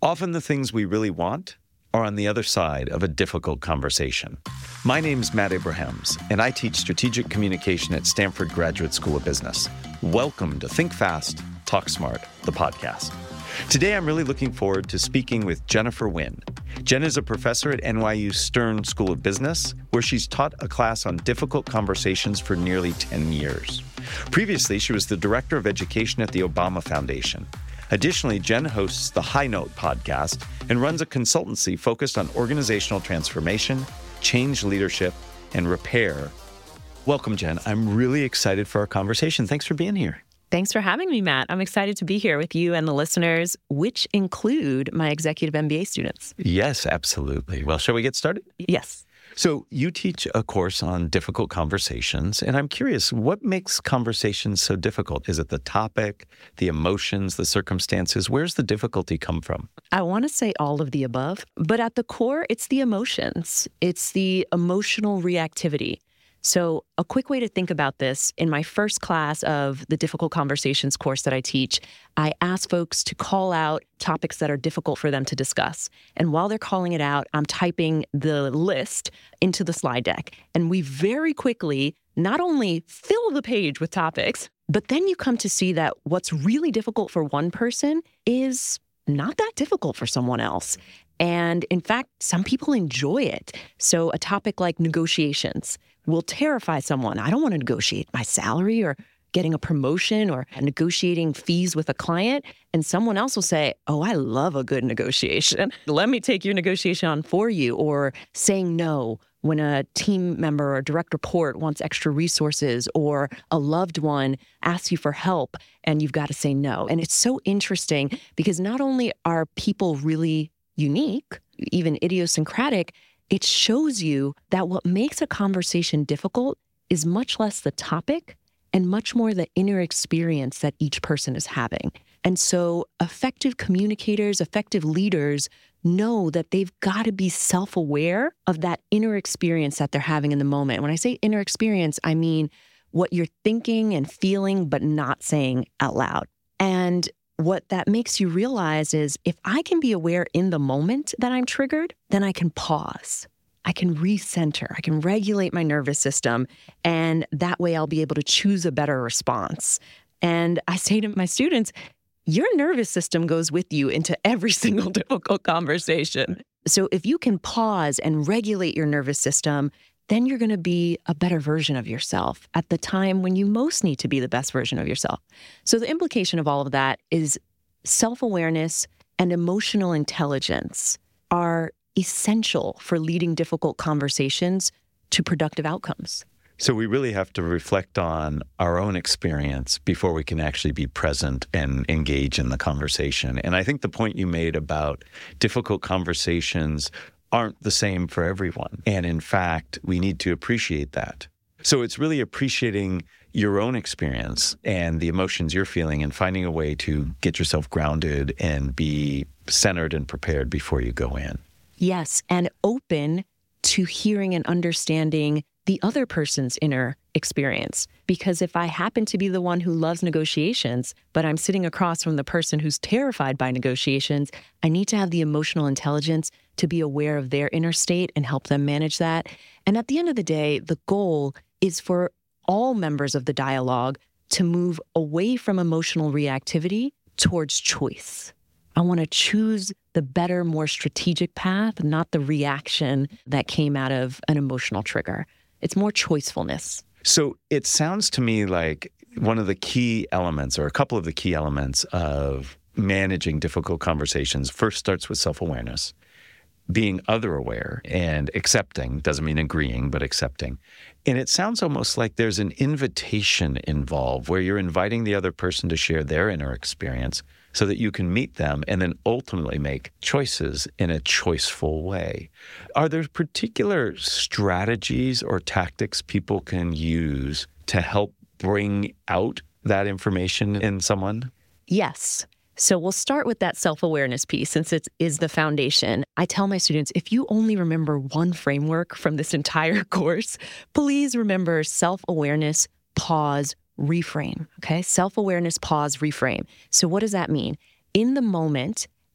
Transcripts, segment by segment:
Often the things we really want are on the other side of a difficult conversation. My name's Matt Abrahams, and I teach strategic communication at Stanford Graduate School of Business. Welcome to Think Fast, Talk Smart, the podcast. Today, I'm really looking forward to speaking with Jennifer Wynn. Jen is a professor at NYU Stern School of Business, where she's taught a class on difficult conversations for nearly 10 years. Previously, she was the director of education at the Obama Foundation. Additionally, Jen hosts the High Note podcast and runs a consultancy focused on organizational transformation, change leadership, and repair. Welcome, Jen. I'm really excited for our conversation. Thanks for being here. Thanks for having me, Matt. I'm excited to be here with you and the listeners, which include my executive MBA students. Yes, absolutely. Well, shall we get started? Yes. So you teach a course on difficult conversations, and I'm curious, what makes conversations so difficult? Is it the topic, the emotions, the circumstances? Where's the difficulty come from? I want to say all of the above, but at the core, it's the emotions. It's the emotional reactivity. So a quick way to think about this, in my first class of the Difficult Conversations course that I teach, I ask folks to call out topics that are difficult for them to discuss. And while they're calling it out, I'm typing the list into the slide deck. And we very quickly not only fill the page with topics, but then you come to see that what's really difficult for one person is not that difficult for someone else. And in fact, some people enjoy it. So a topic like negotiations will terrify someone. I don't want to negotiate my salary or getting a promotion or negotiating fees with a client. And someone else will say, oh, I love a good negotiation. Let me take your negotiation on for you. Or saying no when a team member or direct report wants extra resources, or a loved one asks you for help and you've got to say no. And it's so interesting because not only are people really unique, even idiosyncratic, it shows you that what makes a conversation difficult is much less the topic and much more the inner experience that each person is having. And so effective communicators, effective leaders know that they've got to be self-aware of that inner experience that they're having in the moment. When I say inner experience, I mean what you're thinking and feeling, but not saying out loud. And what that makes you realize is if I can be aware in the moment that I'm triggered, then I can pause. I can recenter. I can regulate my nervous system. And that way I'll be able to choose a better response. And I say to my students, your nervous system goes with you into every single difficult conversation. So if you can pause and regulate your nervous system, then you're going to be a better version of yourself at the time when you most need to be the best version of yourself. So the implication of all of that is self-awareness and emotional intelligence are essential for leading difficult conversations to productive outcomes. So we really have to reflect on our own experience before we can actually be present and engage in the conversation. And I think the point you made about difficult conversations aren't the same for everyone. And in fact, we need to appreciate that. So it's really appreciating your own experience and the emotions you're feeling and finding a way to get yourself grounded and be centered and prepared before you go in. Yes, and open to hearing and understanding the other person's inner experience. Because if I happen to be the one who loves negotiations, but I'm sitting across from the person who's terrified by negotiations, I need to have the emotional intelligence to be aware of their inner state and help them manage that. And at the end of the day, the goal is for all members of the dialogue to move away from emotional reactivity towards choice. I want to choose the better, more strategic path, not the reaction that came out of an emotional trigger. It's more choicefulness. So it sounds to me like one of the key elements, or a couple of the key elements of managing difficult conversations, first starts with self-awareness, being other-aware and accepting, doesn't mean agreeing, but accepting. And it sounds almost like there's an invitation involved where you're inviting the other person to share their inner experience so that you can meet them and then ultimately make choices in a choiceful way. Are there particular strategies or tactics people can use to help bring out that information in someone? Yes. So we'll start with that self-awareness piece since it is the foundation. I tell my students, if you only remember one framework from this entire course, please remember self-awareness, pause, reframe, okay? Self-awareness, pause, reframe. So what does that mean? In the moment,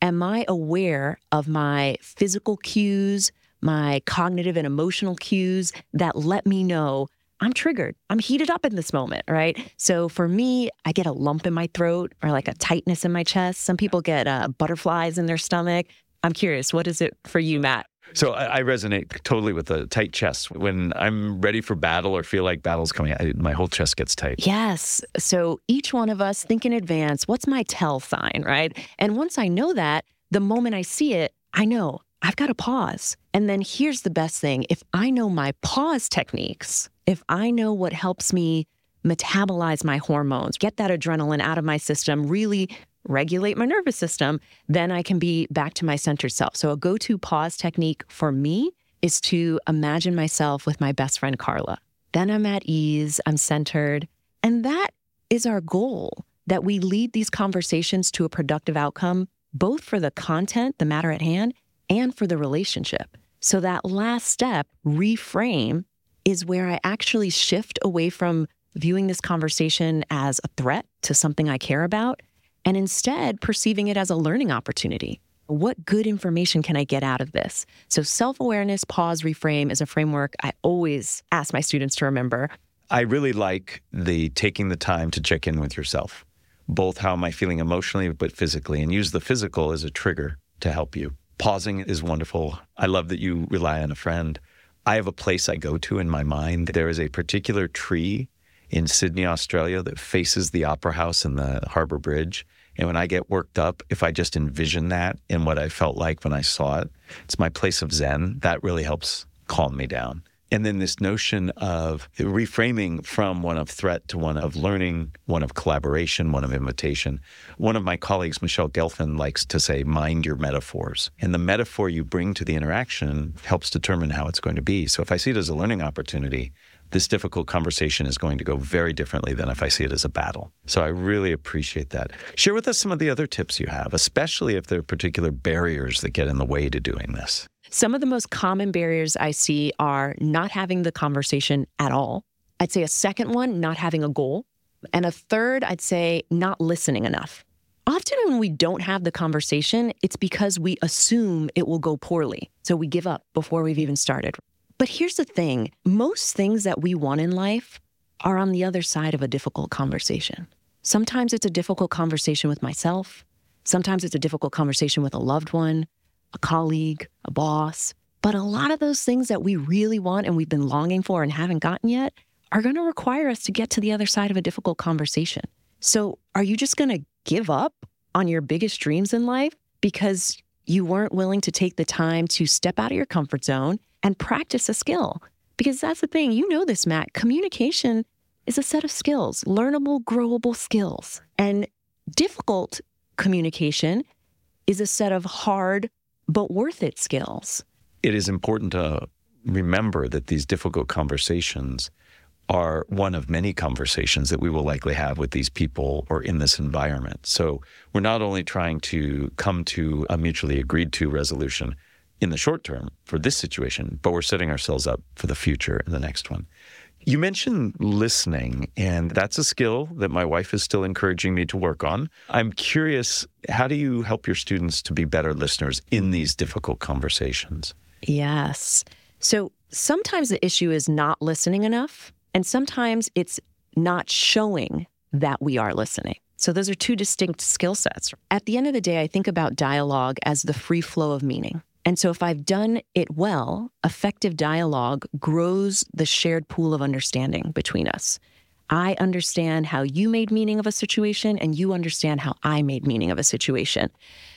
am I aware of my physical cues, my cognitive and emotional cues that let me know I'm triggered. I'm heated up in this moment, right? So for me, I get a lump in my throat or like a tightness in my chest. Some people get butterflies in their stomach. I'm curious, what is it for you, Matt? So I resonate totally with a tight chest. When I'm ready for battle or feel like battle's coming, my whole chest gets tight. Yes. So each one of us think in advance, what's my tell sign, right? And once I know that, the moment I see it, I know I've got to pause. And then here's the best thing. If I know my pause techniques, if I know what helps me metabolize my hormones, get that adrenaline out of my system, really regulate my nervous system, then I can be back to my centered self. So a go-to pause technique for me is to imagine myself with my best friend, Carla. Then I'm at ease, I'm centered. And that is our goal, that we lead these conversations to a productive outcome, both for the content, the matter at hand, and for the relationship. So that last step, reframe, is where I actually shift away from viewing this conversation as a threat to something I care about, and instead perceiving it as a learning opportunity. What good information can I get out of this? So self-awareness, pause, reframe is a framework I always ask my students to remember. I really like the taking the time to check in with yourself, both how am I feeling emotionally, but physically, and use the physical as a trigger to help you. Pausing is wonderful. I love that you rely on a friend. I have a place I go to in my mind. There is a particular tree in Sydney, Australia that faces the Opera House and the Harbour Bridge. And when I get worked up, if I just envision that and what I felt like when I saw it, it's my place of Zen. That really helps calm me down. And then this notion of reframing from one of threat to one of learning, one of collaboration, one of invitation. One of my colleagues, Michelle Gelfand, likes to say, mind your metaphors. And the metaphor you bring to the interaction helps determine how it's going to be. So if I see it as a learning opportunity, this difficult conversation is going to go very differently than if I see it as a battle. So I really appreciate that. Share with us some of the other tips you have, especially if there are particular barriers that get in the way to doing this. Some of the most common barriers I see are not having the conversation at all. I'd say a second one, not having a goal. And a third, I'd say not listening enough. Often when we don't have the conversation, it's because we assume it will go poorly. So we give up before we've even started. But here's the thing. Most things that we want in life are on the other side of a difficult conversation. Sometimes it's a difficult conversation with myself. Sometimes it's a difficult conversation with a loved one, a colleague, a boss. But a lot of those things that we really want and we've been longing for and haven't gotten yet are going to require us to get to the other side of a difficult conversation. So are you just going to give up on your biggest dreams in life because you weren't willing to take the time to step out of your comfort zone and practice a skill? Because that's the thing, you know this, Matt, communication is a set of skills, learnable, growable skills. And difficult communication is a set of hard but worth it skills. It is important to remember that these difficult conversations are one of many conversations that we will likely have with these people or in this environment. So we're not only trying to come to a mutually agreed to resolution in the short term for this situation, but we're setting ourselves up for the future in the next one. You mentioned listening, and that's a skill that my wife is still encouraging me to work on. I'm curious, how do you help your students to be better listeners in these difficult conversations? Yes. So sometimes the issue is not listening enough, and sometimes it's not showing that we are listening. So those are two distinct skill sets. At the end of the day, I think about dialogue as the free flow of meaning. And so if I've done it well, effective dialogue grows the shared pool of understanding between us. I understand how you made meaning of a situation, and you understand how I made meaning of a situation.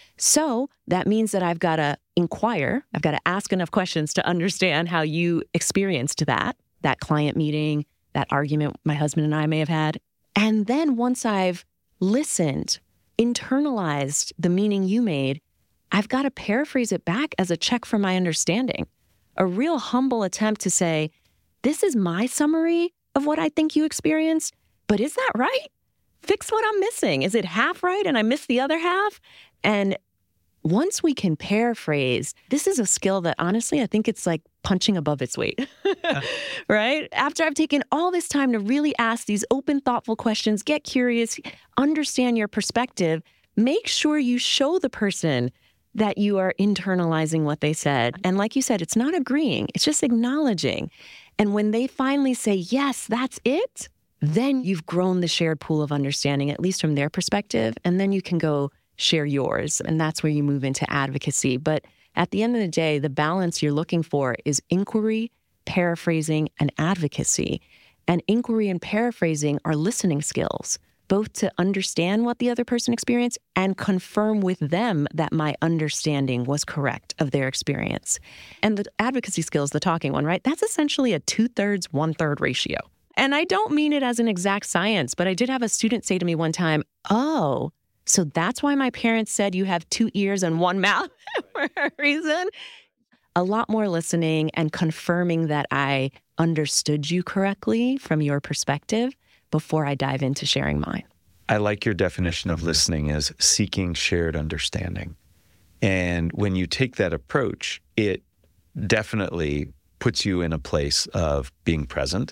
So that means that I've got to inquire, I've got to ask enough questions to understand how you experienced that client meeting, that argument my husband and I may have had. And then once I've listened, internalized the meaning you made, I've got to paraphrase it back as a check for my understanding. A real humble attempt to say, this is my summary of what I think you experienced, but is that right? Fix what I'm missing. Is it half right and I missed the other half? And once we can paraphrase, this is a skill that honestly, I think it's like punching above its weight, right? After I've taken all this time to really ask these open, thoughtful questions, get curious, understand your perspective, make sure you show the person that you are internalizing what they said. And like you said, it's not agreeing, it's just acknowledging. And when they finally say, yes, that's it, then you've grown the shared pool of understanding, at least from their perspective. And then you can go share yours. And that's where you move into advocacy. But at the end of the day, the balance you're looking for is inquiry, paraphrasing, and advocacy. And inquiry and paraphrasing are listening skills, both to understand what the other person experienced and confirm with them that my understanding was correct of their experience. And the advocacy skills, the talking one, right? That's essentially a 2/3, 1/3 ratio. And I don't mean it as an exact science, but I did have a student say to me one time, oh, so that's why my parents said you have 2 ears and 1 mouth for a reason. A lot more listening and confirming that I understood you correctly from your perspective before I dive into sharing mine. I like your definition of listening as seeking shared understanding. And when you take that approach, it definitely puts you in a place of being present,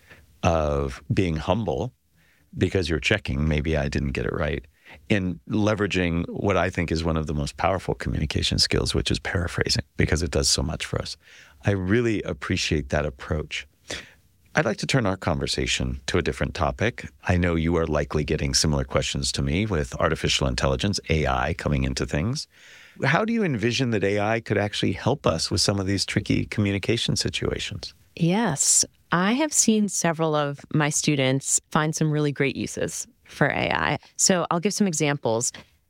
of being humble, because you're checking, maybe I didn't get it right, in leveraging what I think is one of the most powerful communication skills, which is paraphrasing, because it does so much for us. I really appreciate that approach. I'd like to turn our conversation to a different topic. I know you are likely getting similar questions to me with artificial intelligence, AI, coming into things. How do you envision that AI could actually help us with some of these tricky communication situations? Yes, I have seen several of my students find some really great uses for AI. So I'll give some examples.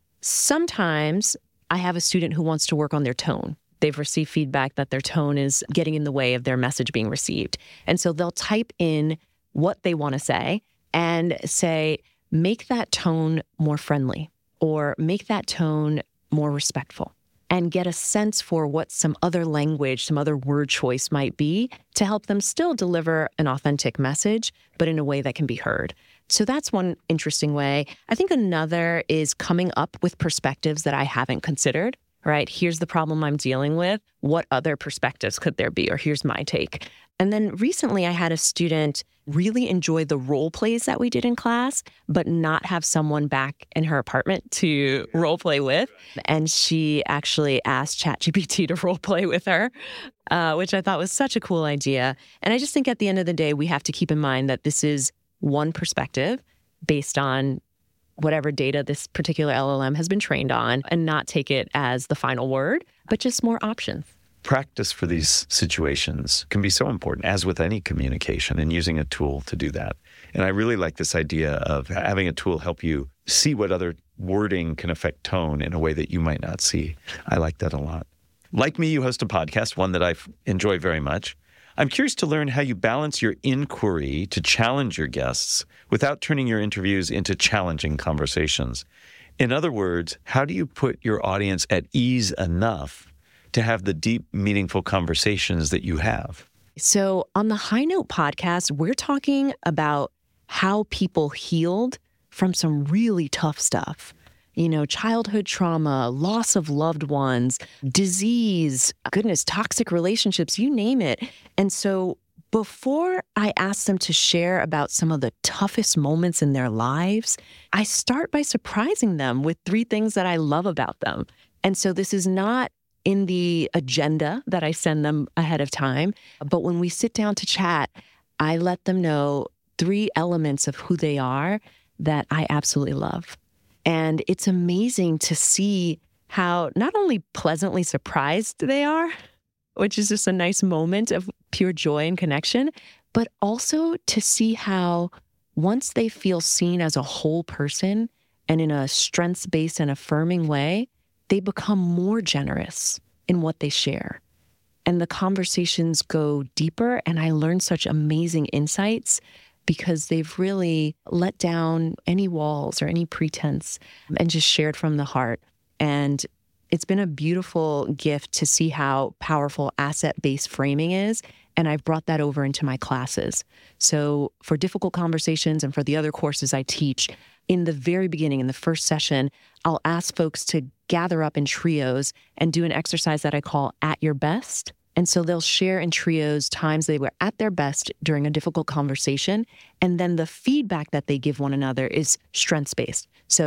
Sometimes I have a student who wants to work on their tone. They've received feedback that their tone is getting in the way of their message being received. And so they'll type in what they want to say and say, make that tone more friendly or make that tone more respectful, and get a sense for what some other language, some other word choice might be to help them still deliver an authentic message, but in a way that can be heard. So that's one interesting way. I think another is coming up with perspectives that I haven't considered, right? Here's the problem I'm dealing with. What other perspectives could there be? Or here's my take. And then recently I had a student really enjoy the role plays that we did in class, but not have someone back in her apartment to role play with. And she actually asked ChatGPT to role play with her, which I thought was such a cool idea. And I just think at the end of the day, we have to keep in mind that this is one perspective based on whatever data this particular LLM has been trained on, and not take it as the final word, but just more options. Practice for these situations can be so important, as with any communication, and using a tool to do that. And I really like this idea of having a tool help you see what other wording can affect tone in a way that you might not see. I like that a lot. Like me, you host a podcast, one that I enjoy very much. I'm curious to learn how you balance your inquiry to challenge your guests without turning your interviews into challenging conversations. In other words, how do you put your audience at ease enough to have the deep, meaningful conversations that you have? So on the High Note podcast, we're talking about how people healed from some really tough stuff. You know, childhood trauma, loss of loved ones, disease, goodness, toxic relationships, you name it. And so before I ask them to share about some of the toughest moments in their lives, I start by surprising them with 3 things that I love about them. And so this is not in the agenda that I send them ahead of time, but when we sit down to chat, I let them know 3 elements of who they are that I absolutely love. And it's amazing to see how not only pleasantly surprised they are, which is just a nice moment of pure joy and connection, but also to see how once they feel seen as a whole person and in a strengths-based and affirming way, they become more generous in what they share. And the conversations go deeper, and I learn such amazing insights because they've really let down any walls or any pretense and just shared from the heart. And it's been a beautiful gift to see how powerful asset-based framing is. And I've brought that over into my classes. So for difficult conversations and for the other courses I teach, in the very beginning, in the first session, I'll ask folks to gather up in trios and do an exercise that I call At Your Best. And so they'll share in trios times they were at their best during a difficult conversation. And then the feedback that they give one another is strengths-based. So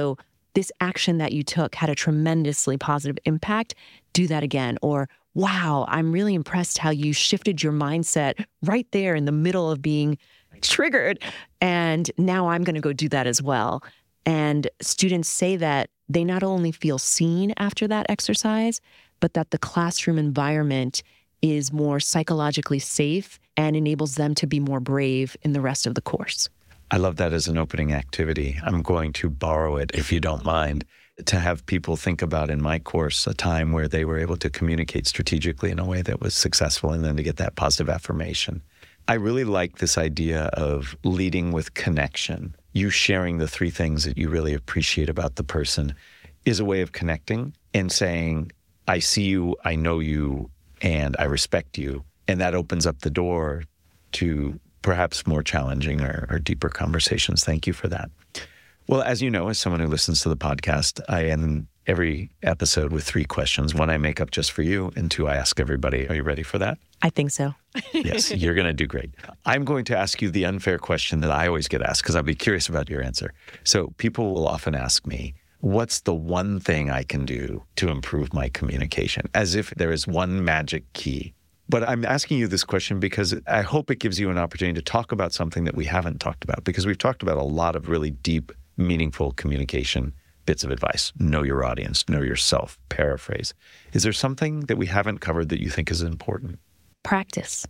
this action that you took had a tremendously positive impact, do that again. Or, wow, I'm really impressed how you shifted your mindset right there in the middle of being triggered. And now I'm going to go do that as well. And students say that they not only feel seen after that exercise, but that the classroom environment is more psychologically safe and enables them to be more brave in the rest of the course. I love that as an opening activity. I'm going to borrow it, if you don't mind, to have people think about in my course a time where they were able to communicate strategically in a way that was successful and then to get that positive affirmation. I really like this idea of leading with connection. You sharing the 3 things that you really appreciate about the person is a way of connecting and saying, I see you, I know you, and I respect you. And that opens up the door to perhaps more challenging or deeper conversations. Thank you for that. Well, as you know, as someone who listens to the podcast, I end every episode with 3 questions. 1, I make up just for you, and 2, I ask everybody. Are you ready for that? I think so. Yes, you're going to do great. I'm going to ask you the unfair question that I always get asked because I'll be curious about your answer. So people will often ask me, what's the one thing I can do to improve my communication? As if there is one magic key. But I'm asking you this question because I hope it gives you an opportunity to talk about something that we haven't talked about, because we've talked about a lot of really deep, meaningful communication bits of advice. Know your audience, know yourself, paraphrase. Is there something that we haven't covered that you think is important? Practice.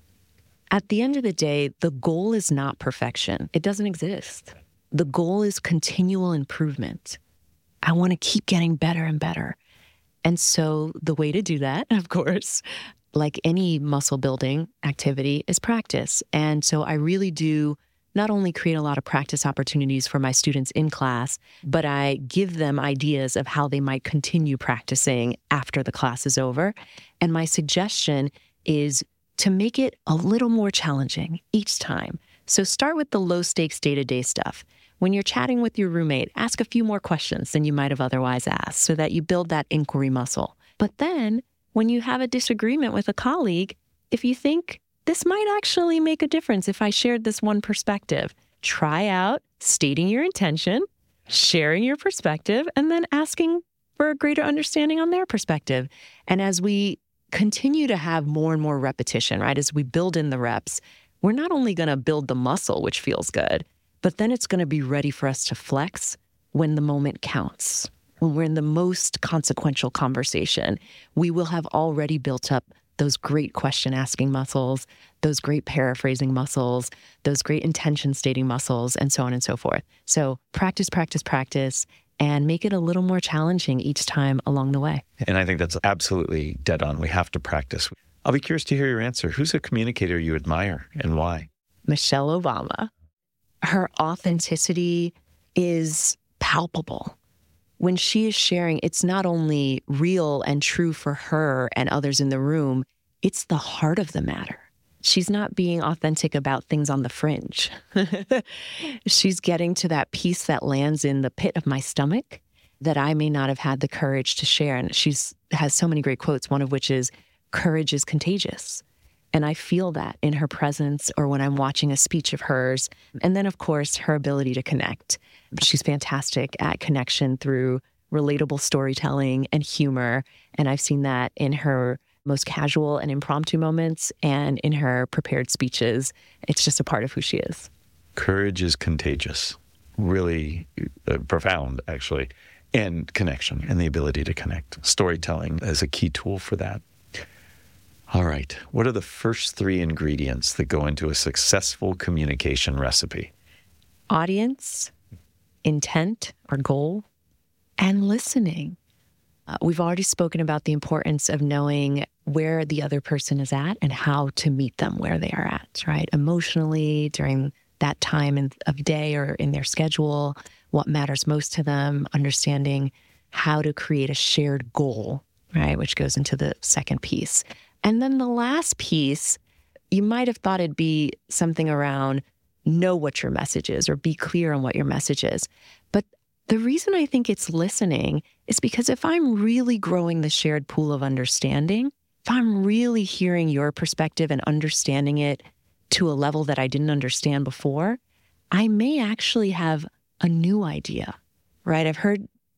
At the end of the day, the goal is not perfection. It doesn't exist. The goal is continual improvement. I want to keep getting better and better. And so the way to do that, of course, like any muscle building activity, is practice. And so I really do not only create a lot of practice opportunities for my students in class, but I give them ideas of how they might continue practicing after the class is over. And my suggestion is to make it a little more challenging each time. So start with the low stakes day-to-day stuff. When you're chatting with your roommate, ask a few more questions than you might have otherwise asked so that you build that inquiry muscle. But then when you have a disagreement with a colleague, if you think this might actually make a difference if I shared this one perspective, try out stating your intention, sharing your perspective, and then asking for a greater understanding on their perspective. And as we continue to have more and more repetition, right, as we build in the reps, we're not only going to build the muscle, which feels good, but then it's going to be ready for us to flex when the moment counts. When we're in the most consequential conversation, we will have already built up those great question asking muscles, those great paraphrasing muscles, those great intention stating muscles, and so on and so forth. So practice, practice, practice, and make it a little more challenging each time along the way. And I think that's absolutely dead on. We have to practice. I'll be curious to hear your answer. Who's a communicator you admire and why? Michelle Obama. Her authenticity is palpable. When she is sharing, it's not only real and true for her and others in the room, it's the heart of the matter. She's not being authentic about things on the fringe. She's getting to that piece that lands in the pit of my stomach that I may not have had the courage to share. And has so many great quotes, one of which is, "Courage is contagious." And I feel that in her presence or when I'm watching a speech of hers. And then, of course, her ability to connect. She's fantastic at connection through relatable storytelling and humor. And I've seen that in her most casual and impromptu moments and in her prepared speeches. It's just a part of who she is. Courage is contagious. Really profound, actually. And connection and the ability to connect. Storytelling is a key tool for that. All right. What are the first 3 ingredients that go into a successful communication recipe? Audience, intent or goal, and listening. We've already spoken about the importance of knowing where the other person is at and how to meet them where they are at, right? Emotionally, during that time of day or in their schedule, what matters most to them, understanding how to create a shared goal, right? Which goes into the second piece. And then the last piece, you might have thought it'd be something around know what your message is or be clear on what your message is. But the reason I think it's listening is because if I'm really growing the shared pool of understanding, if I'm really hearing your perspective and understanding it to a level that I didn't understand before, I may actually have a new idea, right? I've heard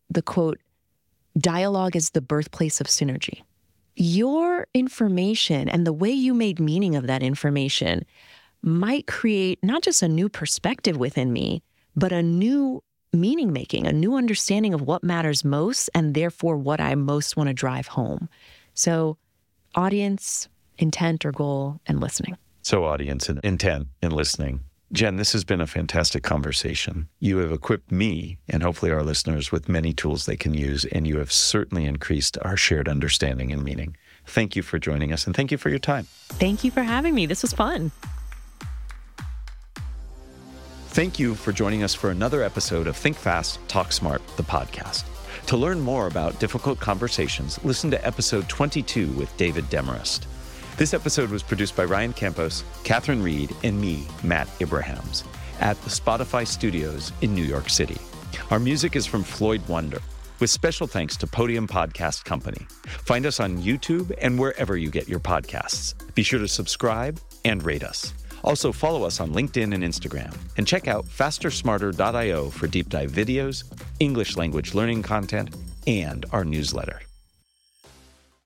the quote, "Dialogue is the birthplace of synergy." Your information and the way you made meaning of that information might create not just a new perspective within me, but a new meaning making, a new understanding of what matters most and therefore what I most want to drive home. So audience, intent or goal, and listening. So audience and intent and listening. Jen, this has been a fantastic conversation. You have equipped me and hopefully our listeners with many tools they can use, and you have certainly increased our shared understanding and meaning. Thank you for joining us, and thank you for your time. Thank you for having me. This was fun. Thank you for joining us for another episode of Think Fast, Talk Smart, the podcast. To learn more about difficult conversations, listen to episode 22 with David Demarest. This episode was produced by Ryan Campos, Catherine Reed, and me, Matt Abrahams, at the Spotify Studios in New York City. Our music is from Floyd Wonder, with special thanks to Podium Podcast Company. Find us on YouTube and wherever you get your podcasts. Be sure to subscribe and rate us. Also, follow us on LinkedIn and Instagram, and check out fastersmarter.io for deep dive videos, English language learning content, and our newsletter.